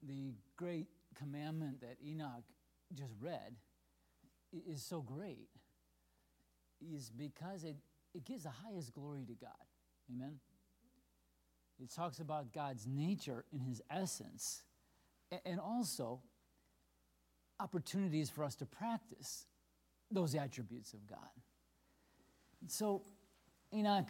the great commandment that Enoch just read is so great is because it gives the highest glory to God. Amen? It talks about God's nature and his essence, and also opportunities for us to practice those attributes of God. So, Enoch,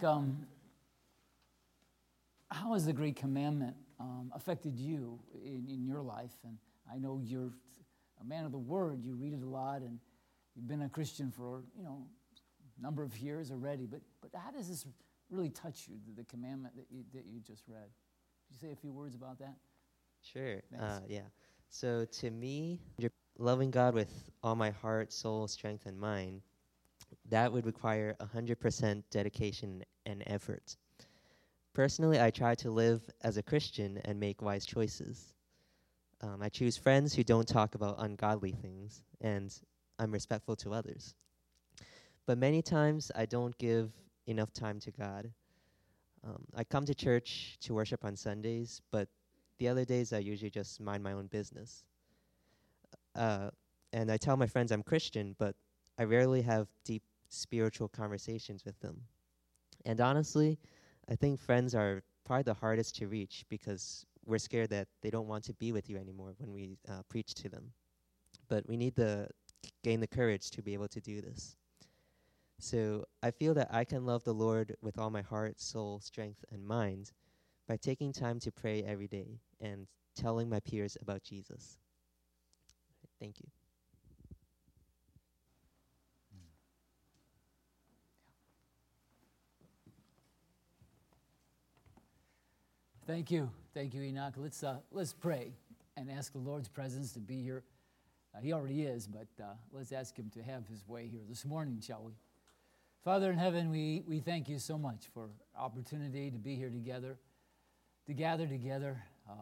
how has the Great Commandment affected you in your life? And I know you're a man of the Word. You read it a lot, and you've been a Christian for a number of years already. But how does this really touch you? The commandment that you just read. Could you say a few words about that? Sure. Thanks. Yeah. So to me, loving God with all my heart, soul, strength, and mind, that would require 100% dedication and effort. Personally, I try to live as a Christian and make wise choices. I choose friends who don't talk about ungodly things, and I'm respectful to others. But many times, I don't give enough time to God. I come to church to worship on Sundays, but the other days I usually just mind my own business. And I tell my friends I'm Christian, but I rarely have deep spiritual conversations with them. And honestly, I think friends are probably the hardest to reach because we're scared that they don't want to be with you anymore when we preach to them. But we need to gain the courage to be able to do this. So I feel that I can love the Lord with all my heart, soul, strength, and mind by taking time to pray every day and telling my peers about Jesus. Thank you. Thank you, Enoch. Let's pray and ask the Lord's presence to be here. He already is, but let's ask him to have his way here this morning, shall we? Father in heaven, we thank you so much for opportunity to be here together, to gather together,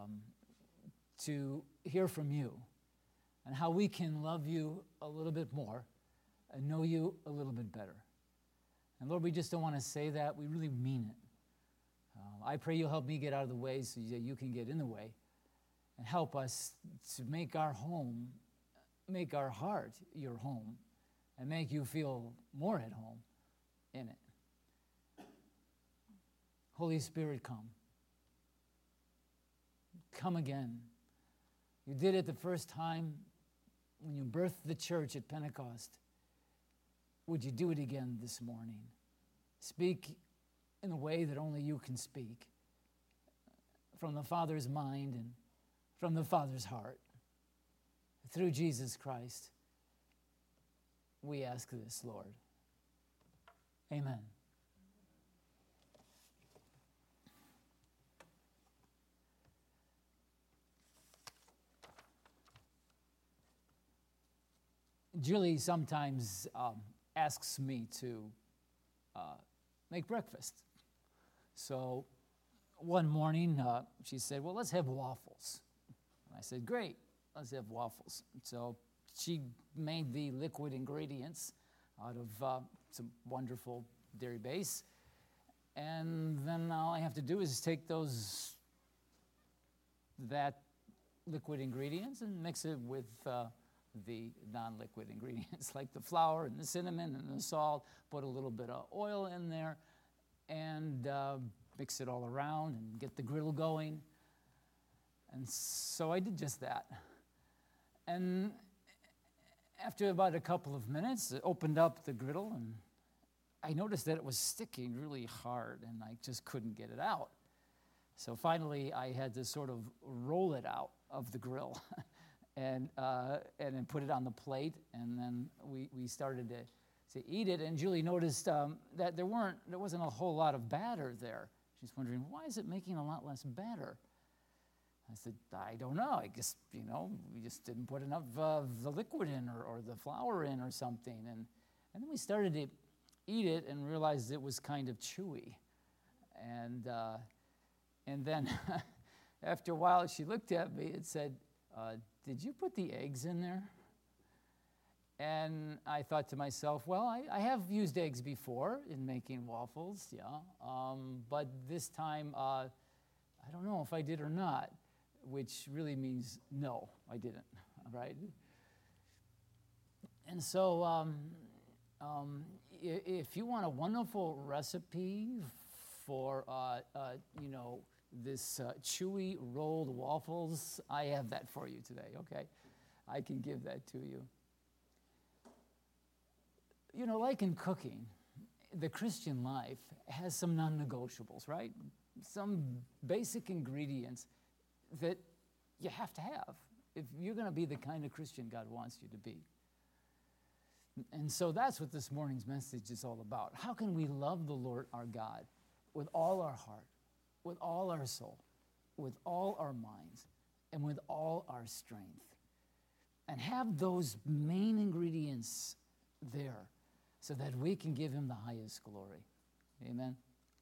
to hear from you, and how we can love you a little bit more and know you a little bit better. And Lord, we just don't want to say that. We really mean it. I pray you'll help me get out of the way so that you can get in the way and help us to make our home, make our heart your home, and make you feel more at home in it. Holy Spirit, come. Come again. You did it the first time when you birthed the church at Pentecost. Would you do it again this morning? Speak in a way that only you can speak, from the Father's mind and from the Father's heart. Through Jesus Christ, we ask this, Lord. Amen. Julie sometimes asks me to make breakfast. So one morning she said, well, let's have waffles. And I said, great, let's have waffles. So she made the liquid ingredients out of some wonderful dairy base. And then all I have to do is take that liquid ingredients and mix it with the non-liquid ingredients like the flour and the cinnamon and the salt, put a little bit of oil in there, and mix it all around and get the griddle going. And so I did just that. And after about a couple of minutes, I opened up the griddle, and I noticed that it was sticking really hard, and I just couldn't get it out. So finally, I had to sort of roll it out of the grill and then put it on the plate, and then we started to eat it. And Julie noticed that there wasn't a whole lot of batter there. She's wondering, why is it making a lot less batter? I said, I don't know. I guess, we just didn't put enough of the liquid in or the flour in or something. And then we started to eat it and realized it was kind of chewy. And then after a while, she looked at me and said, did you put the eggs in there? And I thought to myself, well, I have used eggs before in making waffles, yeah. But this time, I don't know if I did or not. which really means no, I didn't, all right? And so if you want a wonderful recipe for, this chewy rolled waffles, I have that for you today, okay? I can give that to you. You know, like in cooking, the Christian life has some non-negotiables, right? Some basic ingredients that you have to have if you're going to be the kind of Christian God wants you to be. And so that's what this morning's message is all about. How can we love the Lord our God with all our heart, with all our soul, with all our minds, and with all our strength? And have those main ingredients there so that we can give him the highest glory. Amen.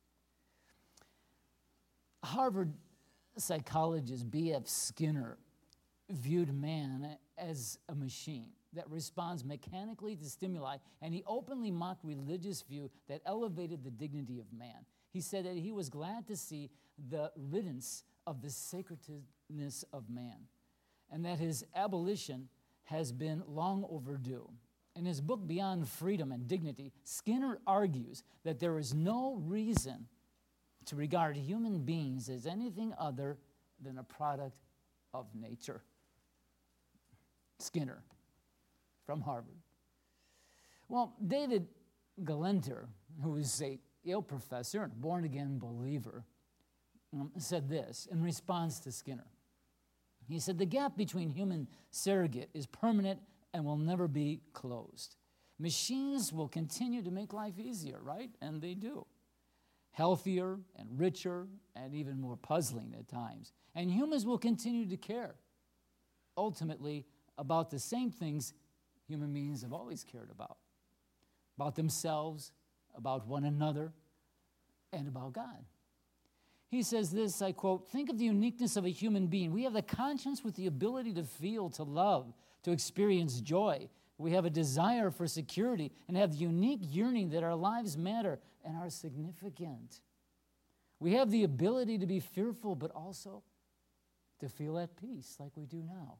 Harvard psychologist B.F. Skinner viewed man as a machine that responds mechanically to stimuli, and he openly mocked religious view that elevated the dignity of man. He said that he was glad to see the riddance of the sacredness of man, and that his abolition has been long overdue. In his book, Beyond Freedom and Dignity, Skinner argues that there is no reason to regard human beings as anything other than a product of nature. Skinner from Harvard. Well, David Galenter, who is a Yale professor and a born-again believer, said this in response to Skinner. He said, the gap between human surrogate is permanent and will never be closed. Machines will continue to make life easier, right? And they do. Healthier and richer and even more puzzling at times. And humans will continue to care, ultimately, about the same things human beings have always cared about themselves, about one another, and about God. He says this, I quote, think of the uniqueness of a human being. We have the conscience with the ability to feel, to love, to experience joy. We have a desire for security and have the unique yearning that our lives matter and are significant. We have the ability to be fearful, but also to feel at peace like we do now.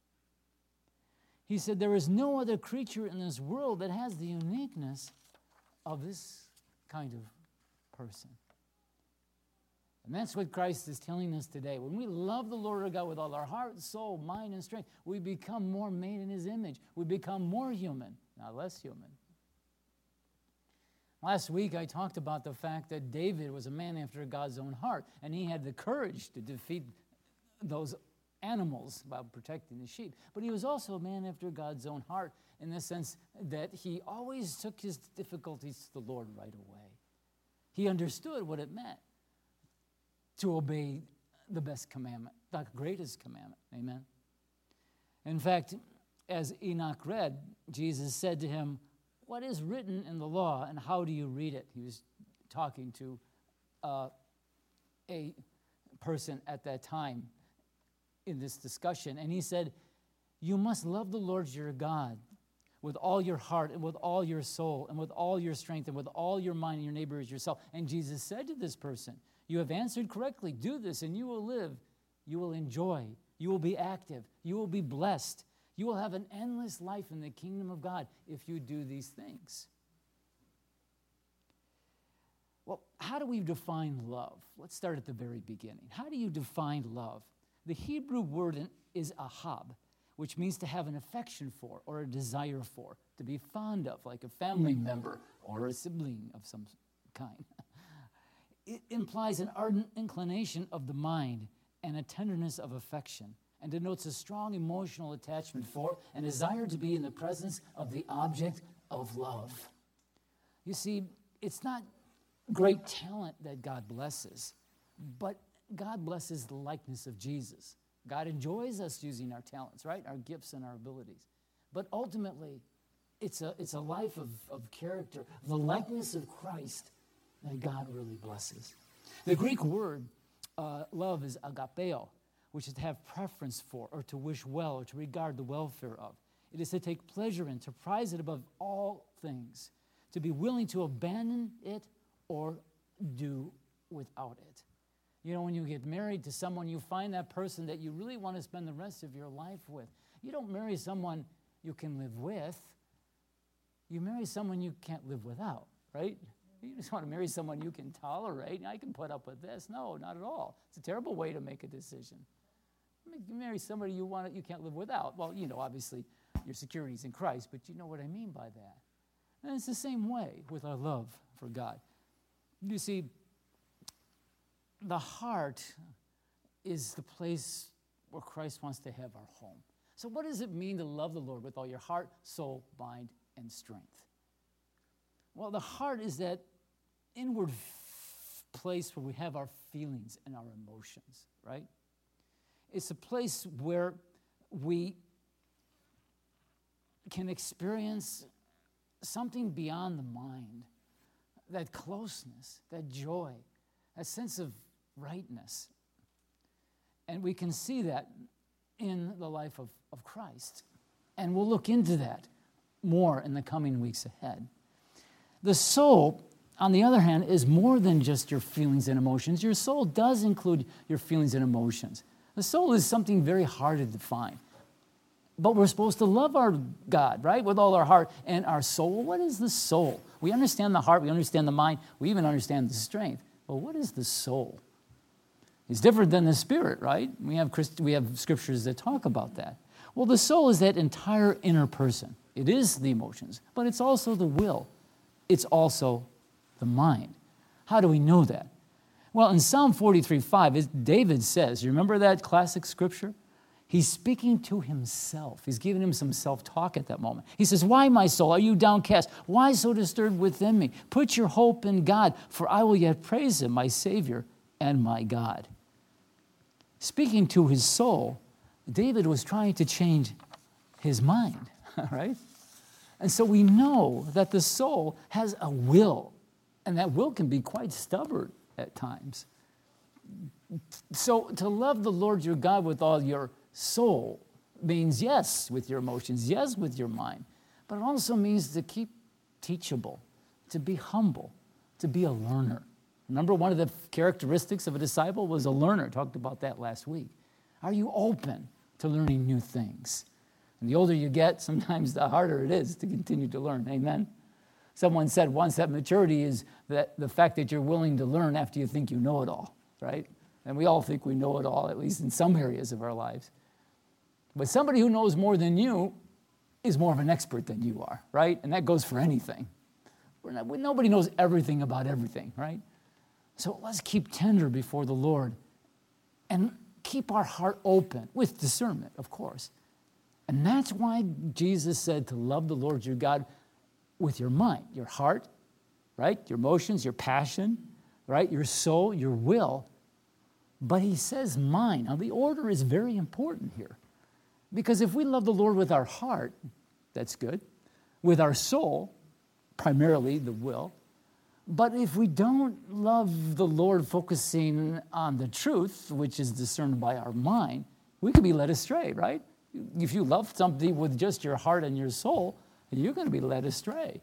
He said, there is no other creature in this world that has the uniqueness of this kind of person. And that's what Christ is telling us today. When we love the Lord our God with all our heart, soul, mind, and strength, we become more made in his image. We become more human, not less human. Last week, I talked about the fact that David was a man after God's own heart, and he had the courage to defeat those animals while protecting the sheep. But he was also a man after God's own heart in the sense that he always took his difficulties to the Lord right away. He understood what it meant to obey the best commandment, the greatest commandment. Amen. In fact, as Enoch read, Jesus said to him, what is written in the law and how do you read it? He was talking to a person at that time in this discussion. And he said, you must love the Lord your God with all your heart and with all your soul and with all your strength and with all your mind, and your neighbor as yourself. And Jesus said to this person, you have answered correctly. Do this and you will live. You will enjoy. You will be active. You will be blessed. You will have an endless life in the kingdom of God if you do these things. Well, how do we define love? Let's start at the very beginning. How do you define love? The Hebrew word is ahab, which means to have an affection for or a desire for, to be fond of, like a family member or a sibling of some kind. It implies an ardent inclination of the mind and a tenderness of affection, and denotes a strong emotional attachment for and desire to be in the presence of the object of love. You see, it's not great talent that God blesses, but God blesses the likeness of Jesus. God enjoys us using our talents, right? Our gifts and our abilities. But ultimately, it's a life of character, the likeness of Christ that God really blesses. The Greek word love is agapeo, which is to have preference for, or to wish well, or to regard the welfare of. It is to take pleasure in, to prize it above all things, to be willing to abandon it or do without it. You know, when you get married to someone, you find that person that you really want to spend the rest of your life with. You don't marry someone you can live with. You marry someone you can't live without, right? You just want to marry someone you can tolerate. I can put up with this. No, not at all. It's a terrible way to make a decision. You marry somebody you can't live without. Well, you know, obviously, your security is in Christ, but you know what I mean by that. And it's the same way with our love for God. You see, the heart is the place where Christ wants to have our home. So what does it mean to love the Lord with all your heart, soul, mind, and strength? Well, the heart is that inward place where we have our feelings and our emotions, right? It's a place where we can experience something beyond the mind, that closeness, that joy, that sense of rightness. And we can see that in the life of Christ. And we'll look into that more in the coming weeks ahead. The soul, on the other hand, is more than just your feelings and emotions. Your soul does include your feelings and emotions. The soul is something very hard to define. But we're supposed to love our God, right, with all our heart and our soul. Well, what is the soul? We understand the heart, we understand the mind, we even understand the strength. But what is the soul? It's different than the spirit, right? We have scriptures that talk about that. Well, the soul is that entire inner person. It is the emotions, but it's also the will. It's also the mind. How do we know that? Well, in Psalm 43:5, David says, you remember that classic scripture? He's speaking to himself. He's giving him some self-talk at that moment. He says, "Why, my soul, are you downcast? Why so disturbed within me? Put your hope in God, for I will yet praise him, my Savior and my God." Speaking to his soul, David was trying to change his mind, right? And so we know that the soul has a will, and that will can be quite stubborn at times. So to love the Lord your God with all your soul means yes with your emotions, yes with your mind, but it also means to keep teachable, to be humble, to be a learner. Remember, one of the characteristics of a disciple was a learner. Talked about that last week. Are you open to learning new things? And the older you get, sometimes the harder it is to continue to learn. Amen? Someone said once that maturity is that the fact that you're willing to learn after you think you know it all, right? And we all think we know it all, at least in some areas of our lives. But somebody who knows more than you is more of an expert than you are, right? And that goes for anything. Nobody knows everything about everything, right? So let's keep tender before the Lord and keep our heart open with discernment, of course. And that's why Jesus said to love the Lord your God with your mind, your heart, right? Your emotions, your passion, right? Your soul, your will. But he says mind. Now, the order is very important here. Because if we love the Lord with our heart, that's good. With our soul, primarily the will. But if we don't love the Lord focusing on the truth, which is discerned by our mind, we could be led astray, right? If you love something with just your heart and your soul, you're going to be led astray,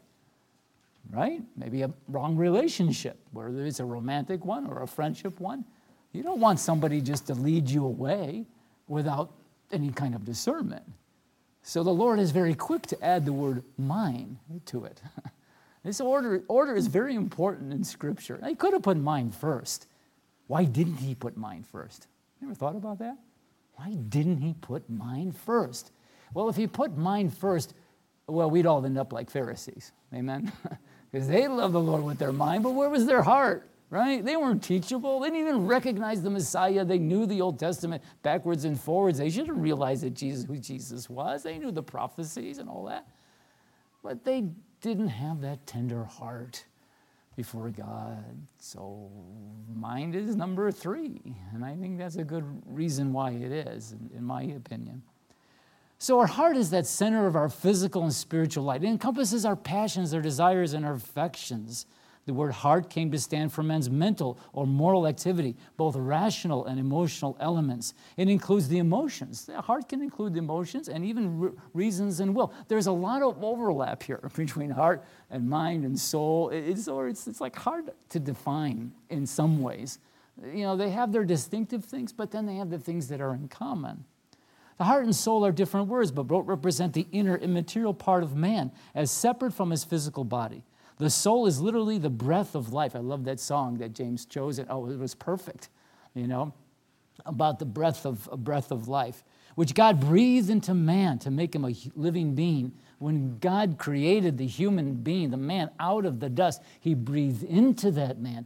right? Maybe a wrong relationship, whether it's a romantic one or a friendship one. You don't want somebody just to lead you away without any kind of discernment. So the Lord is very quick to add the word mind to it. This order is very important in Scripture. He could have put mind first. Why didn't he put mind first? You ever thought about that? Why didn't he put mind first? Well, if he put mind first, well, we'd all end up like Pharisees. Amen? Because they loved the Lord with their mind, but where was their heart? Right? They weren't teachable. They didn't even recognize the Messiah. They knew the Old Testament backwards and forwards. They should have realized that who Jesus was. They knew the prophecies and all that. But they didn't have that tender heart before God. So mind is number 3. And I think that's a good reason why it is, in my opinion. So our heart is that center of our physical and spiritual life. It encompasses our passions, our desires, and our affections. The word heart came to stand for man's mental or moral activity, both rational and emotional elements. It includes the emotions. The heart can include the emotions and even reasons and will. There's a lot of overlap here between heart and mind and soul. It's like hard to define in some ways. You know, they have their distinctive things, but then they have the things that are in common. The heart and soul are different words, but both represent the inner immaterial part of man as separate from his physical body. The soul is literally the breath of life. I love that song that James chose. It was perfect, you know, about the breath of life, which God breathed into man to make him a living being. When God created the human being, the man, out of the dust, he breathed into that man.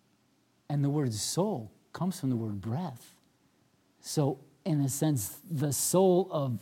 And the word soul comes from the word breath. So, in a sense, the soul of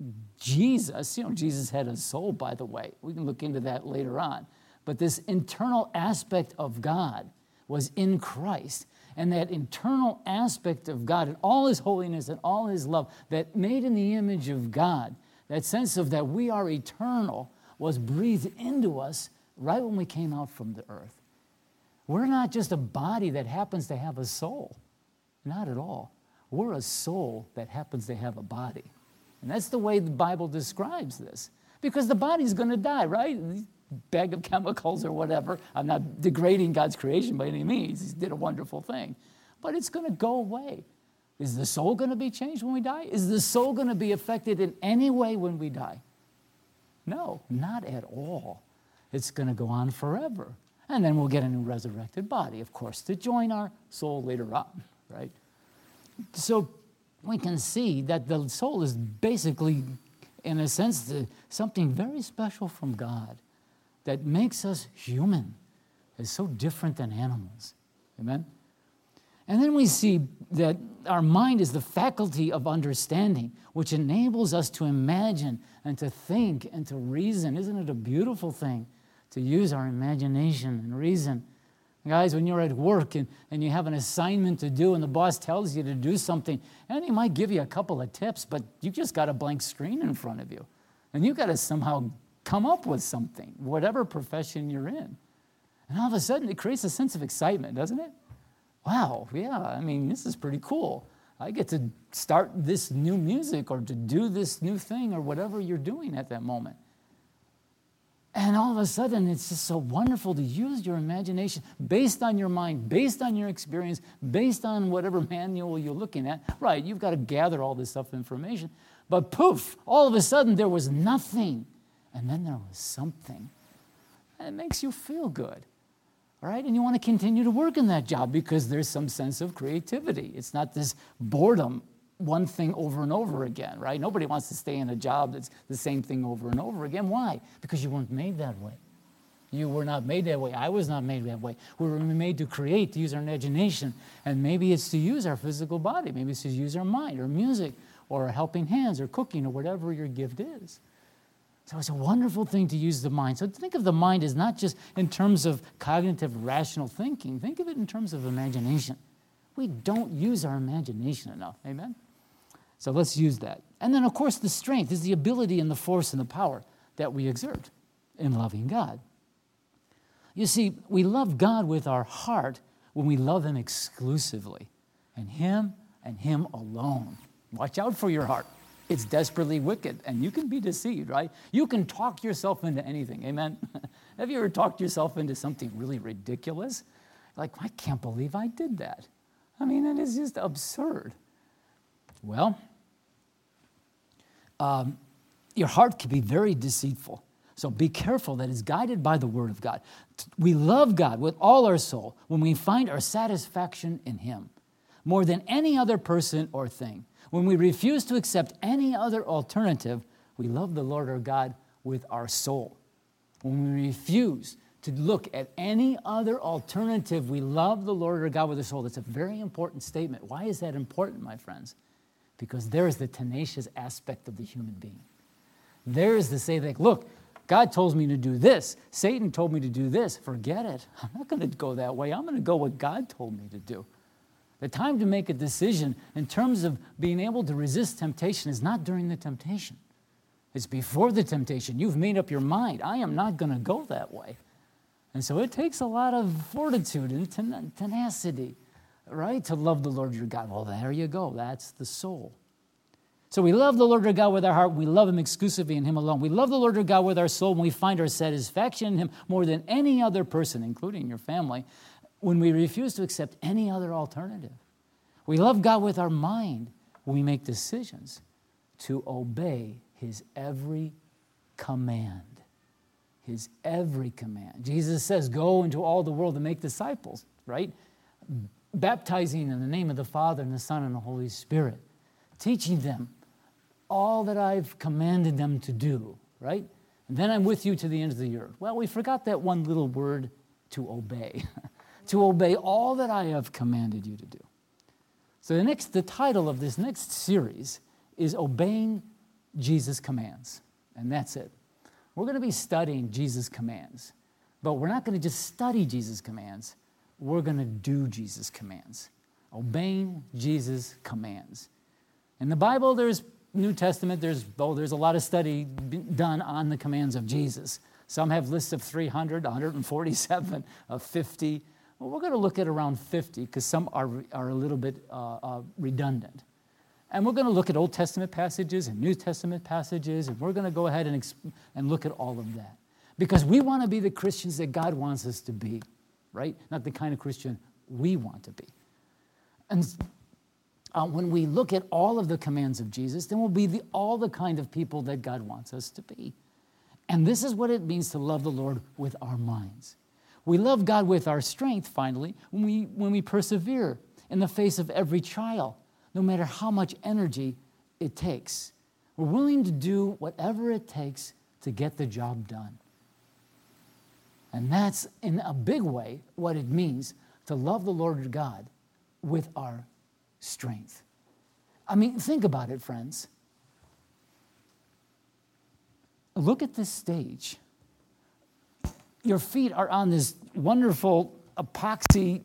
Jesus, you know, Jesus had a soul, by the way. We can look into that later on. But this internal aspect of God was in Christ. And that internal aspect of God and all his holiness and all his love, that made in the image of God, that sense of that we are eternal, was breathed into us right when we came out from the earth. We're not just a body that happens to have a soul. Not at all. We're a soul that happens to have a body. And that's the way the Bible describes this. Because the body's going to die, right? Bag of chemicals or whatever. I'm not degrading God's creation by any means. He did a wonderful thing. But it's going to go away. Is the soul going to be changed when we die? Is the soul going to be affected in any way when we die? No, not at all. It's going to go on forever. And then we'll get a new resurrected body, of course, to join our soul later on, right? So we can see that the soul is basically, in a sense, something very special from God that makes us human. It's so different than animals. Amen? And then we see that our mind is the faculty of understanding, which enables us to imagine and to think and to reason. Isn't it a beautiful thing to use our imagination and reason? Guys, when you're at work and you have an assignment to do and the boss tells you to do something, and he might give you a couple of tips, but you just got a blank screen in front of you. And you got to somehow come up with something, whatever profession you're in. And all of a sudden, it creates a sense of excitement, doesn't it? Wow, yeah, I mean, this is pretty cool. I get to start this new music or to do this new thing or whatever you're doing at that moment. And all of a sudden, it's just so wonderful to use your imagination based on your mind, based on your experience, based on whatever manual you're looking at. Right, you've got to gather all this stuff information. But poof, all of a sudden, there was nothing. And then there was something. And it makes you feel good. All right, and you want to continue to work in that job because there's some sense of creativity. It's not this boredom, one thing over and over again, right? Nobody wants to stay in a job that's the same thing over and over again. Why? Because you weren't made that way. You were not made that way. I was not made that way. We were made to create, to use our imagination. And maybe it's to use our physical body. Maybe it's to use our mind or music or helping hands or cooking or whatever your gift is. So it's a wonderful thing to use the mind. So think of the mind as not just in terms of cognitive, rational thinking. Think of it in terms of imagination. We don't use our imagination enough. Amen? So let's use that. And then, of course, the strength is the ability and the force and the power that we exert in loving God. You see, we love God with our heart when we love him exclusively. And him alone. Watch out for your heart. It's desperately wicked, and you can be deceived, right? You can talk yourself into anything, amen? Have you ever talked yourself into something really ridiculous? Like, I can't believe I did that. I mean, that is just absurd. Well, your heart can be very deceitful. So be careful that it's guided by the Word of God. We love God with all our soul when we find our satisfaction in him, more than any other person or thing. When we refuse to accept any other alternative, we love the Lord our God with our soul. When we refuse to look at any other alternative, we love the Lord our God with our soul. That's a very important statement. Why is that important, my friends? Because there is the tenacious aspect of the human being. There is the say, like, look, God told me to do this. Satan told me to do this. Forget it. I'm not going to go that way. I'm going to go what God told me to do. The time to make a decision in terms of being able to resist temptation is not during the temptation. It's before the temptation. You've made up your mind. I am not going to go that way. And so it takes a lot of fortitude and tenacity, right, to love the Lord your God. Well, there you go. That's the soul. So we love the Lord our God with our heart. We love him exclusively in him alone. We love the Lord our God with our soul when we find our satisfaction in him more than any other person, including your family. when we refuse to accept any other alternative. We love God with our mind when we make decisions to obey his every command. His every command. Jesus says, go into all the world and make disciples, right? Baptizing in the name of the Father and the Son and the Holy Spirit. Teaching them all that I've commanded them to do, right? And then I'm with you to the end of the earth. Well, we forgot that one little word, to obey. To obey all that I have commanded you to do. So the title of this next series is Obeying Jesus' Commands. And that's it. We're going to be studying Jesus' commands. But we're not going to just study Jesus' commands. We're going to do Jesus' commands. Obeying Jesus' commands. In the Bible, there's New Testament, there's a lot of study done on the commands of Jesus. Some have lists of 300, 147, of 50. Well, we're going to look at around 50 because some are a little bit redundant. And we're going to look at Old Testament passages and New Testament passages, and we're going to go ahead and look at all of that. Because we want to be the Christians that God wants us to be, right? Not the kind of Christian we want to be. And when we look at all of the commands of Jesus, then we'll be all the kind of people that God wants us to be. And this is what it means to love the Lord with our minds. We love God with our strength, finally, when we persevere in the face of every trial, no matter how much energy it takes. We're willing to do whatever it takes to get the job done. And that's, in a big way, what it means to love the Lord God with our strength. I mean, think about it, friends. Look at this stage. Your feet are on this wonderful epoxy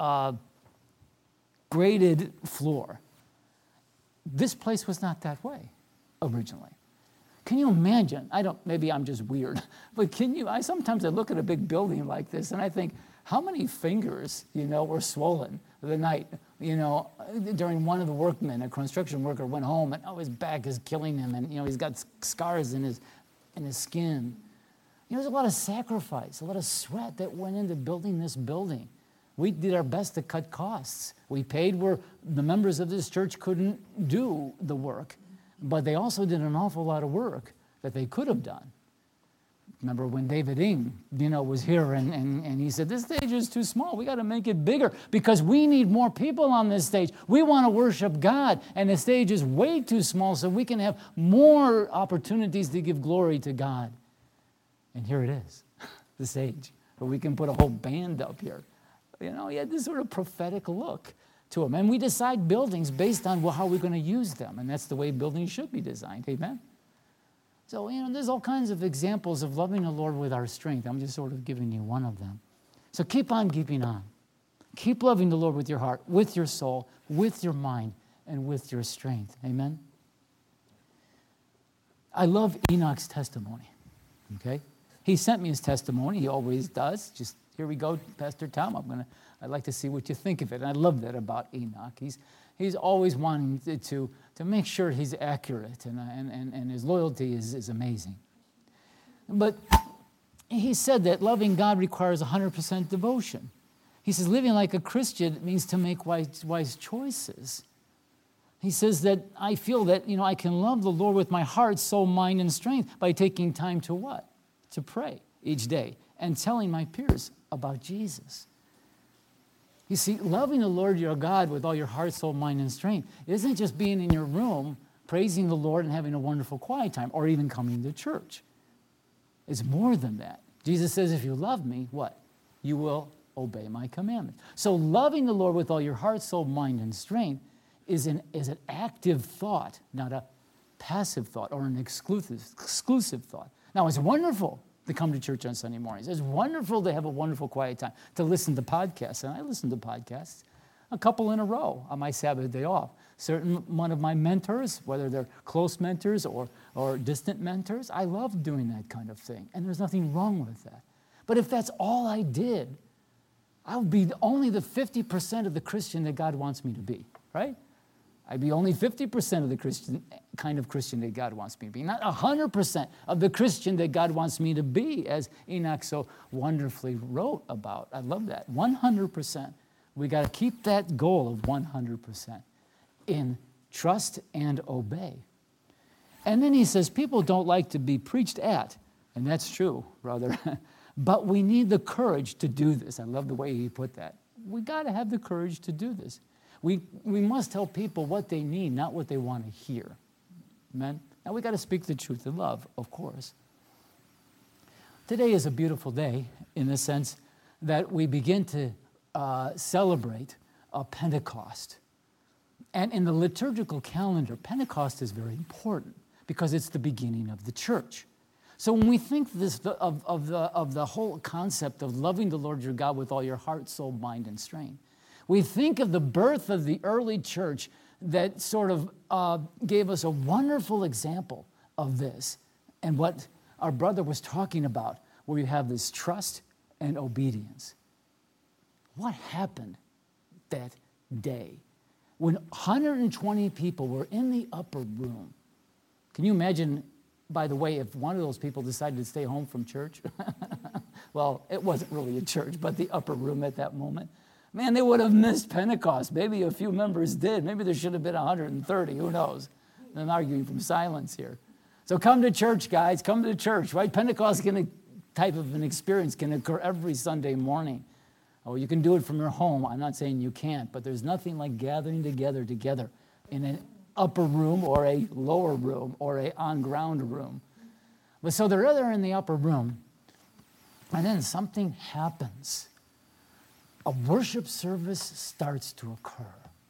graded floor. This place was not that way originally. Can you imagine? Maybe I'm just weird, but sometimes I look at a big building like this and I think, how many fingers, were swollen the night, during one of the workmen, a construction worker, went home and his back is killing him and, he's got scars in his skin. There's a lot of sacrifice, a lot of sweat that went into building this building. We did our best to cut costs. We paid where the members of this church couldn't do the work, but they also did an awful lot of work that they could have done. Remember when David Ing, was here and he said, this stage is too small. We got to make it bigger because we need more people on this stage. We want to worship God, and the stage is way too small so we can have more opportunities to give glory to God. And here it is, the stage, where we can put a whole band up here. He had this sort of prophetic look to him. And we decide buildings based on how we're going to use them. And that's the way buildings should be designed. Amen? So, there's all kinds of examples of loving the Lord with our strength. I'm just sort of giving you one of them. So keep on keeping on. Keep loving the Lord with your heart, with your soul, with your mind, and with your strength. Amen? I love Enoch's testimony. Okay? He sent me his testimony. He always does. Just, here we go, Pastor Tom. I'd like to see what you think of it. And I love that about Enoch. He's always wanting to make sure he's accurate, and his loyalty is amazing. But he said that loving God requires 100% devotion. He says living like a Christian means to make wise choices. He says that I feel that, I can love the Lord with my heart, soul, mind, and strength by taking time to what? To pray each day and telling my peers about Jesus. You see, loving the Lord your God with all your heart, soul, mind, and strength isn't just being in your room, praising the Lord and having a wonderful quiet time, or even coming to church. It's more than that. Jesus says, if you love me, what? You will obey my commandments. So loving the Lord with all your heart, soul, mind, and strength is an active thought, not a passive thought or an exclusive thought. Now, it's wonderful to come to church on Sunday mornings. It's wonderful to have a wonderful quiet time, to listen to podcasts. And I listen to podcasts a couple in a row on my Sabbath day off. One of my mentors, whether they're close mentors or distant mentors, I love doing that kind of thing. And there's nothing wrong with that. But if that's all I did, I would be only the 50% of the Christian that God wants me to be, right? I'd be only 50% of the kind of Christian that God wants me to be, not 100% of the Christian that God wants me to be, as Enoch so wonderfully wrote about. I love that. 100%. We got to keep that goal of 100% in trust and obey. And then he says, people don't like to be preached at, and that's true, brother. But we need the courage to do this. I love the way he put that. We got to have the courage to do this. We must tell people what they need, not what they want to hear. Amen? Now we got to speak the truth in love, of course. Today is a beautiful day in the sense that we begin to celebrate Pentecost. And in the liturgical calendar, Pentecost is very important because it's the beginning of the church. So when we think of the whole concept of loving the Lord your God with all your heart, soul, mind, and strength, we think of the birth of the early church that sort of gave us a wonderful example of this and what our brother was talking about, where you have this trust and obedience. What happened that day when 120 people were in the upper room? Can you imagine, by the way, if one of those people decided to stay home from church? Well, it wasn't really a church, but the upper room at that moment. Man, they would have missed Pentecost. Maybe a few members did. Maybe there should have been 130. Who knows? I'm arguing from silence here. So come to church, guys. Come to church, right? Pentecost type of an experience can occur every Sunday morning. Oh, you can do it from your home. I'm not saying you can't, but there's nothing like gathering together in an upper room or a lower room or a on-ground room. But so they're there in the upper room, and then something happens. A worship service starts to occur.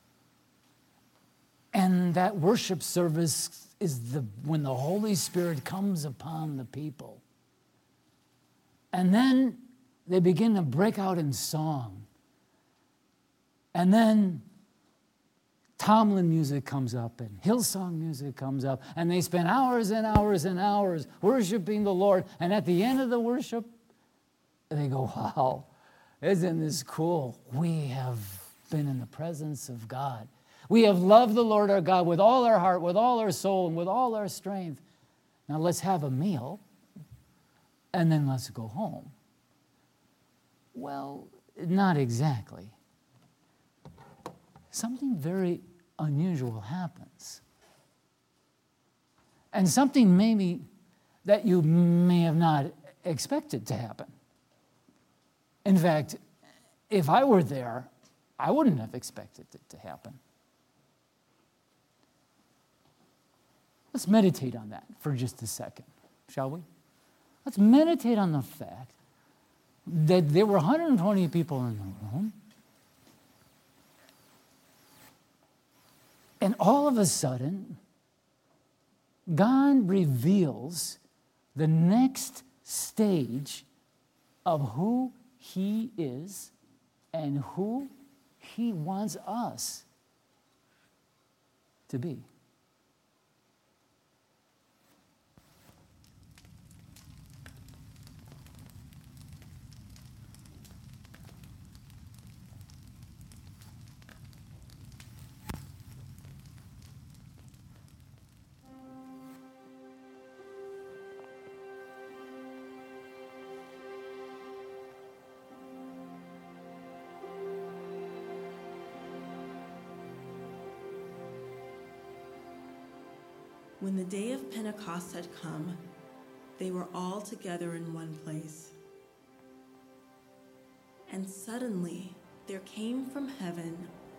And that worship service is when the Holy Spirit comes upon the people. And then they begin to break out in song. And then Tomlin music comes up and Hillsong music comes up. And they spend hours and hours and hours worshiping the Lord. And at the end of the worship, they go, wow, isn't this cool? We have been in the presence of God. We have loved the Lord our God with all our heart, with all our soul, and with all our strength. Now let's have a meal, and then let's go home. Well, not exactly. Something very unusual happens. And something maybe that you may have not expected to happen. In fact, if I were there, I wouldn't have expected it to happen. Let's meditate on that for just a second, shall we? Let's meditate on the fact that there were 120 people in the room, and all of a sudden, God reveals the next stage of who He is and who He wants us to be. When the day of Pentecost had come, they were all together in one place. And suddenly there came from heaven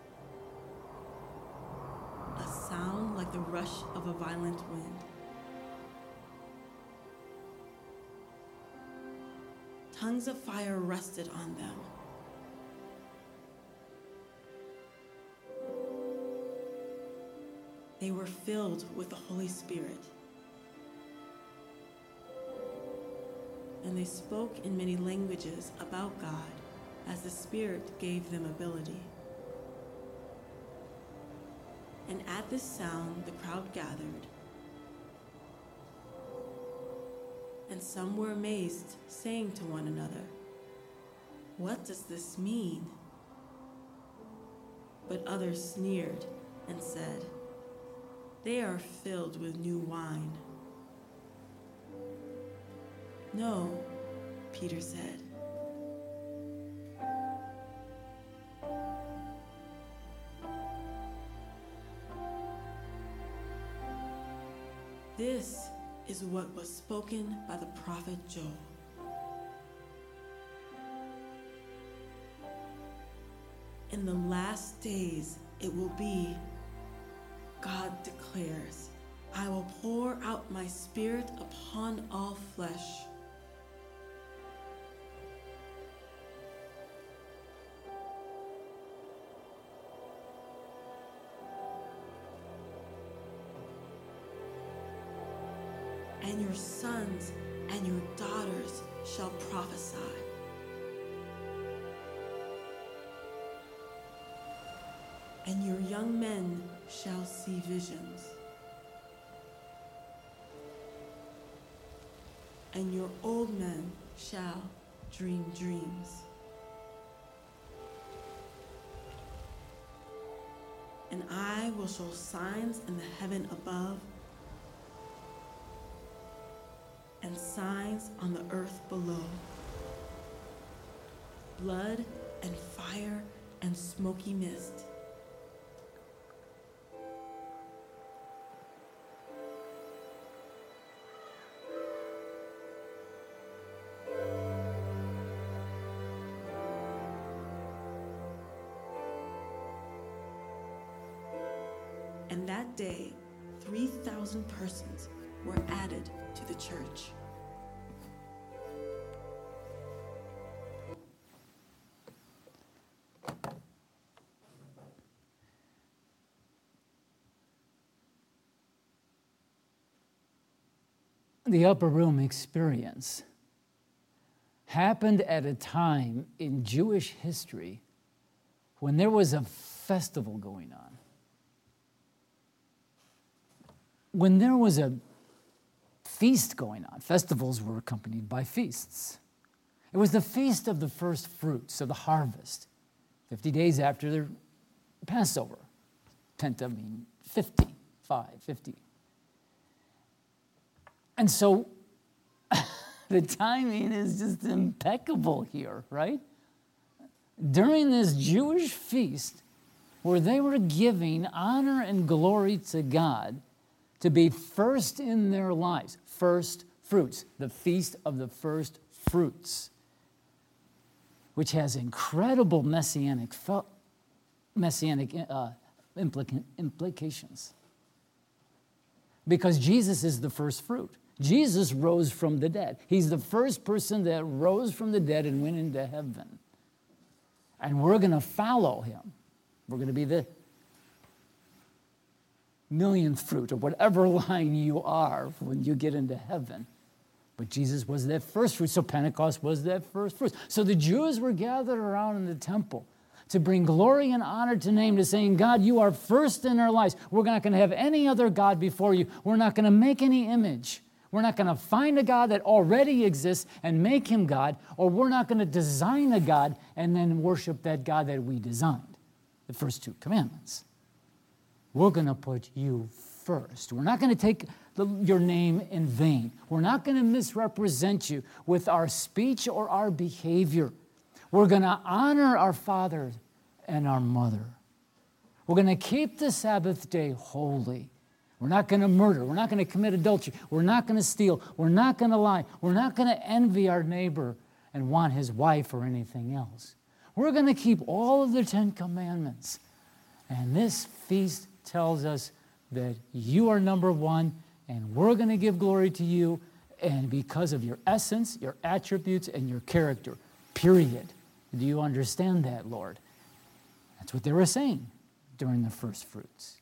a sound like the rush of a violent wind. Tongues of fire rested on them. They were filled with the Holy Spirit. And they spoke in many languages about God as the Spirit gave them ability. And at this sound, the crowd gathered. And some were amazed, saying to one another, "What does this mean?" But others sneered, and said, "They are filled with new wine." "No," Peter said. This is what was spoken by the prophet Joel. In the last days it will be, God declares, "I will pour out my spirit upon all flesh. And your sons and your daughters shall prophesy. And your young men shall see visions. And your old men shall dream dreams. And I will show signs in the heaven above and signs on the earth below: blood and fire and smoky mist. And that day, 3,000 persons were added to the church. The upper room experience happened at a time in Jewish history when there was a festival going on. When there was a feast going on, festivals were accompanied by feasts. It was the feast of the first fruits of the harvest, 50 days after the Passover. 50. And so the timing is just impeccable here, right? During this Jewish feast where they were giving honor and glory to God to be first in their lives, first fruits, the feast of the first fruits, which has incredible messianic implications. Because Jesus is the first fruit. Jesus rose from the dead. He's the first person that rose from the dead and went into heaven. And we're going to follow him. We're going to be the millionth fruit, or whatever line you are when you get into heaven. But Jesus was that first fruit, so Pentecost was that first fruit. So the Jews were gathered around in the temple to bring glory and honor to name, to saying, God, you are first in our lives. We're not going to have any other God before you. We're not going to make any image. We're not going to find a God that already exists and make him God, or we're not going to design a God and then worship that God that we designed. The first two commandments. We're going to put you first. We're not going to take your name in vain. We're not going to misrepresent you with our speech or our behavior. We're going to honor our father and our mother. We're going to keep the Sabbath day holy. We're not going to murder. We're not going to commit adultery. We're not going to steal. We're not going to lie. We're not going to envy our neighbor and want his wife or anything else. We're going to keep all of the 10 Commandments. And this feast tells us that you are number one, and we're going to give glory to you, and because of your essence, your attributes, and your character, period. Do you understand that, Lord? That's what they were saying during the first fruits.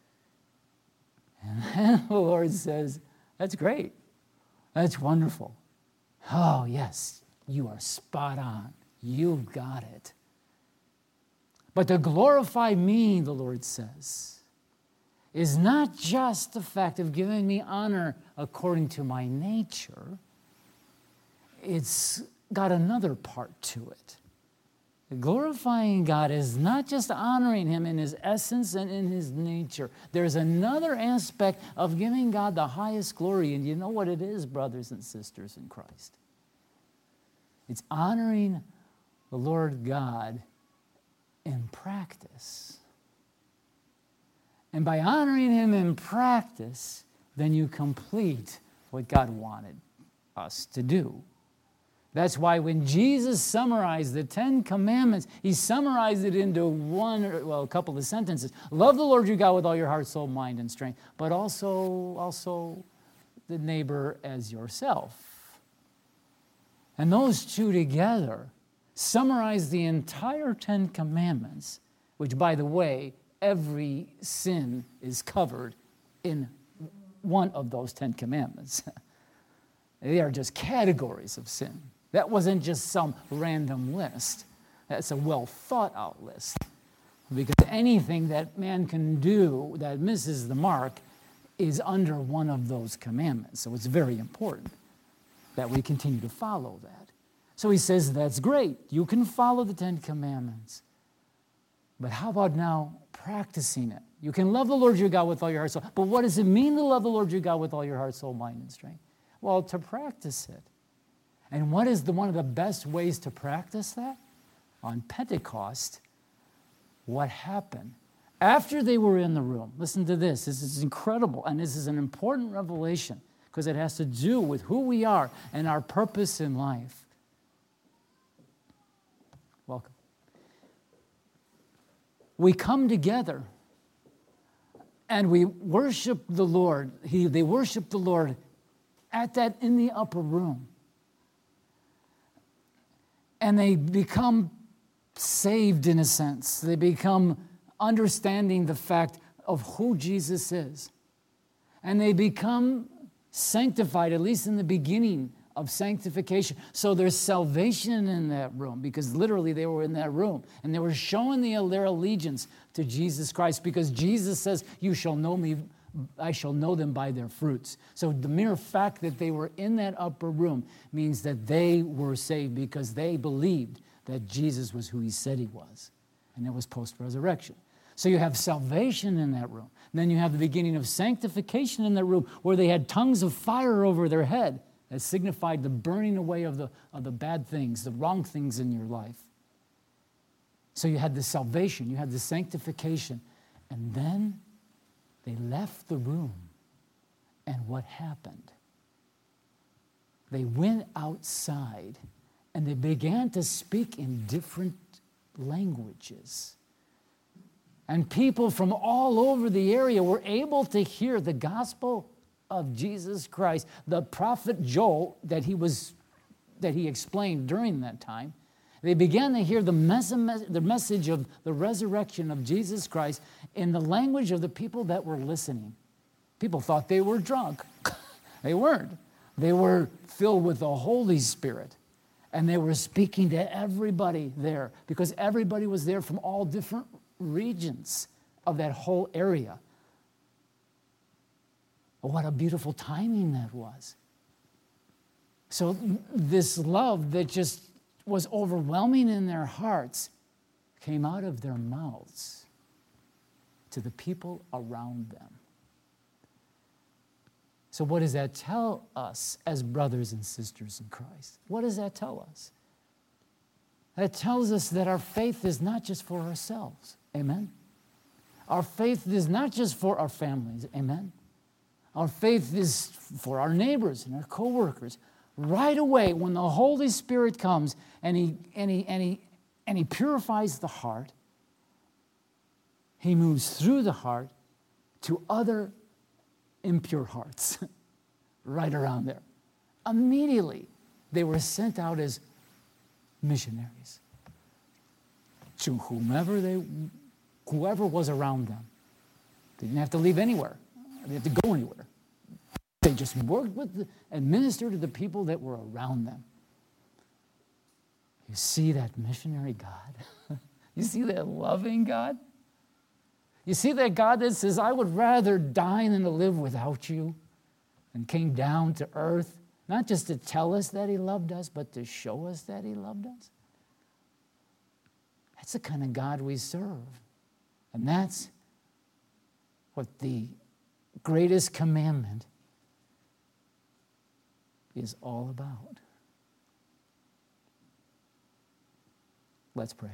And then the Lord says, that's great. That's wonderful. Oh, yes, you are spot on. You've got it. But to glorify me, the Lord says, is not just the fact of giving me honor according to my nature. It's got another part to it. Glorifying God is not just honoring him in his essence and in his nature. There's another aspect of giving God the highest glory, and you know what it is, brothers and sisters in Christ? It's honoring the Lord God in practice. And by honoring him in practice, then you complete what God wanted us to do. That's why when Jesus summarized the 10 Commandments, he summarized it into a couple of sentences. Love the Lord your God with all your heart, soul, mind, and strength, but also the neighbor as yourself. And those two together summarize the entire 10 Commandments, which, by the way, every sin is covered in one of those 10 Commandments. They are just categories of sin. That wasn't just some random list. That's a well-thought-out list. Because anything that man can do that misses the mark is under one of those commandments. So it's very important that we continue to follow that. So he says, that's great. You can follow the 10 Commandments. But how about now practicing it? You can love the Lord your God with all your heart, soul. But what does it mean to love the Lord your God with all your heart, soul, mind, and strength? Well, to practice it. And what is one of the best ways to practice that? On Pentecost, what happened? After they were in the room, listen to this. This is incredible, and this is an important revelation because it has to do with who we are and our purpose in life. Welcome. We come together and we worship the Lord. They worship the Lord in the upper room. And they become saved in a sense. They become understanding the fact of who Jesus is. And they become sanctified, at least in the beginning of sanctification. So there's salvation in that room because literally they were in that room. And they were showing their allegiance to Jesus Christ because Jesus says, you shall know me, I shall know them by their fruits. So the mere fact that they were in that upper room means that they were saved because they believed that Jesus was who he said he was. And that was post-resurrection. So you have salvation in that room. And then you have the beginning of sanctification in that room where they had tongues of fire over their head that signified the burning away of the bad things, the wrong things in your life. So you had the salvation, you had the sanctification, and then they left the room, and what happened? They went outside, and they began to speak in different languages. And people from all over the area were able to hear the gospel of Jesus Christ. The prophet Joel, that he explained during that time, they began to hear the message of the resurrection of Jesus Christ in the language of the people that were listening. People thought they were drunk. They weren't. They were filled with the Holy Spirit. And they were speaking to everybody there because everybody was there from all different regions of that whole area. What a beautiful timing that was. So this love that just was overwhelming in their hearts came out of their mouths to the people around them. So what does that tell us as brothers and sisters in Christ? What does that tell us? That tells us that our faith is not just for ourselves. Amen? Our faith is not just for our families. Amen? Our faith is for our neighbors and our co-workers. Right away, when the Holy Spirit comes and he purifies the heart, he moves through the heart to other impure hearts right around there. Immediately, they were sent out as missionaries to whoever was around them. They didn't have to leave anywhere. They didn't have to go anywhere. They just worked with and ministered to the people that were around them. You see that missionary God? You see that loving God? You see that God that says, I would rather die than to live without you, and came down to earth, not just to tell us that he loved us, but to show us that he loved us? That's the kind of God we serve. And that's what the greatest commandment is all about. Let's pray.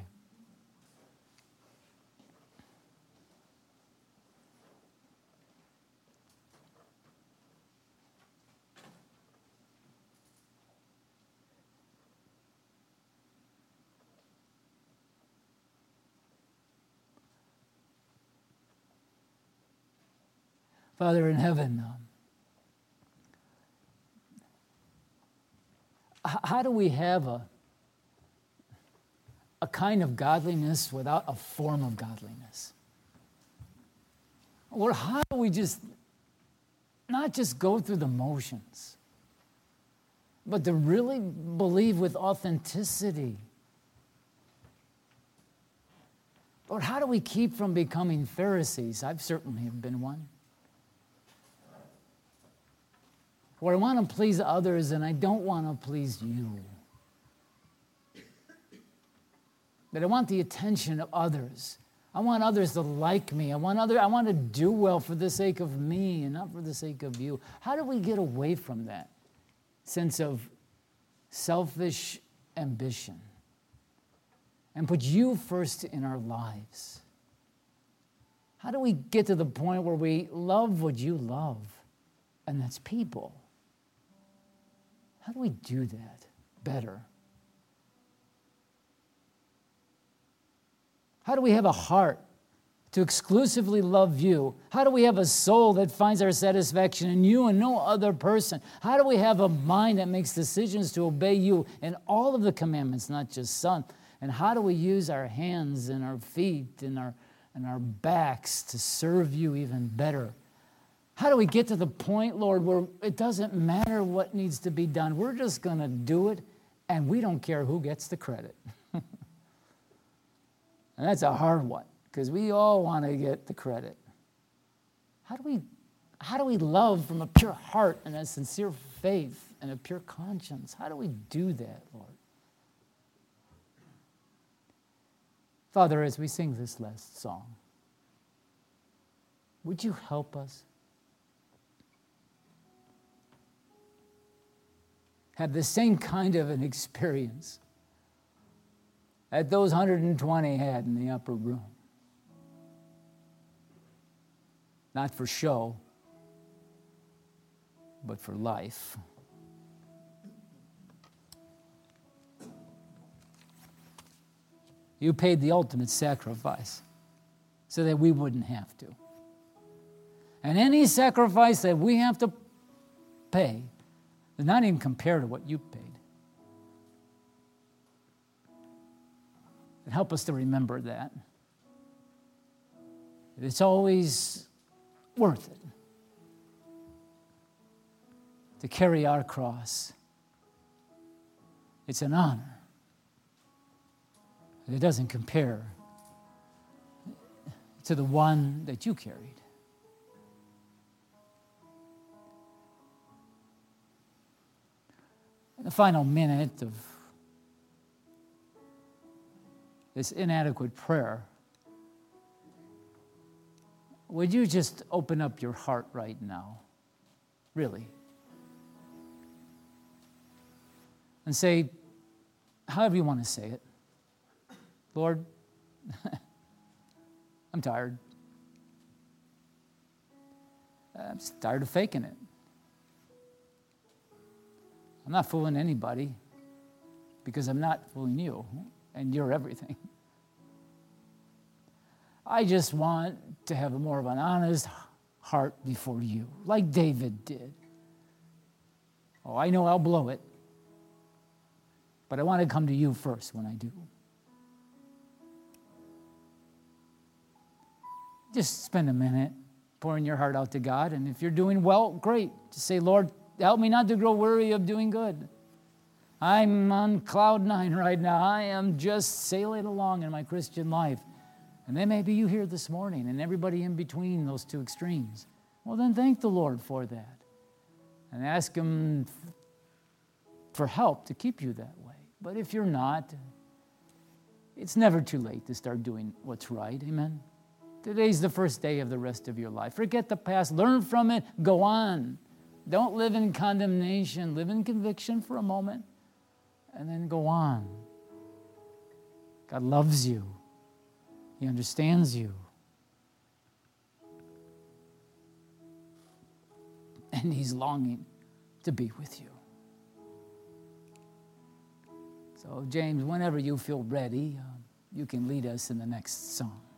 Father in heaven, how do we have a kind of godliness without a form of godliness? Or how do we not just go through the motions, but to really believe with authenticity? Lord, how do we keep from becoming Pharisees? I've certainly been one. Where I want to please others and I don't want to please you. That I want the attention of others. I want others to like me. I want to do well for the sake of me and not for the sake of you. How do we get away from that sense of selfish ambition and put you first in our lives? How do we get to the point where we love what you love, and that's people? How do we do that better? How do we have a heart to exclusively love you? How do we have a soul that finds our satisfaction in you and no other person? How do we have a mind that makes decisions to obey you in all of the commandments, not just some? And how do we use our hands and our feet and our backs to serve you even better? How do we get to the point, Lord, where it doesn't matter what needs to be done? We're just going to do it, and we don't care who gets the credit. And that's a hard one, because we all want to get the credit. How do we love from a pure heart and a sincere faith and a pure conscience? How do we do that, Lord? Father, as we sing this last song, would you help us have the same kind of an experience that those 120 had in the upper room? Not for show, but for life. You paid the ultimate sacrifice so that we wouldn't have to. And any sacrifice that we have to pay does not even compare to what you paid. And help us to remember that. It's always worth it to carry our cross. It's an honor. It doesn't compare to the one that you carried. In the final minute of this inadequate prayer, would you just open up your heart right now? Really. And say, however you want to say it, Lord, I'm tired. I'm just tired of faking it. I'm not fooling anybody because I'm not fooling you, and you're everything. I just want to have more of an honest heart before you, like David did. Oh, I know I'll blow it, but I want to come to you first when I do. Just spend a minute pouring your heart out to God, and if you're doing well, great. Just say, Lord, help me not to grow weary of doing good. I'm on cloud 9 right now. I am just sailing along in my Christian life. And then maybe you here this morning and everybody in between those two extremes. Well, then thank the Lord for that. And ask Him for help to keep you that way. But if you're not, It's never too late to start doing what's right. Amen. Today's the first day of the rest of your life. Forget the past. Learn from it. Go on. Don't live in condemnation. Live in conviction for a moment and then go on. God loves you. He understands you. And He's longing to be with you. So, James, whenever you feel ready, you can lead us in the next song.